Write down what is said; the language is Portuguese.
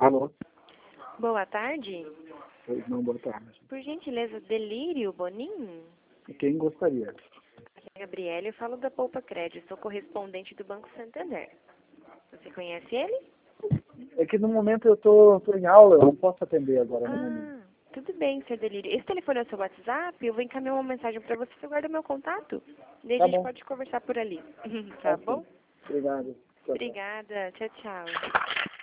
Alô? Boa tarde. Pois não, boa tarde. Por gentileza, Delírio Bonin? E quem gostaria? Aqui é a Gabriela, eu falo da Poupa Crédito, sou correspondente do Banco Santander. Você conhece ele? É que no momento eu tô em aula, eu não posso atender agora no momento. Tudo bem, Sr. Delírio. Esse telefone é o seu WhatsApp? Eu vou encaminhar uma mensagem para você, você guarda meu contato. Daí a Tá gente bom. pode conversar por ali. Tá Tá bom? sim. Obrigado. Tchau, tchau. Obrigada. Tchau, tchau.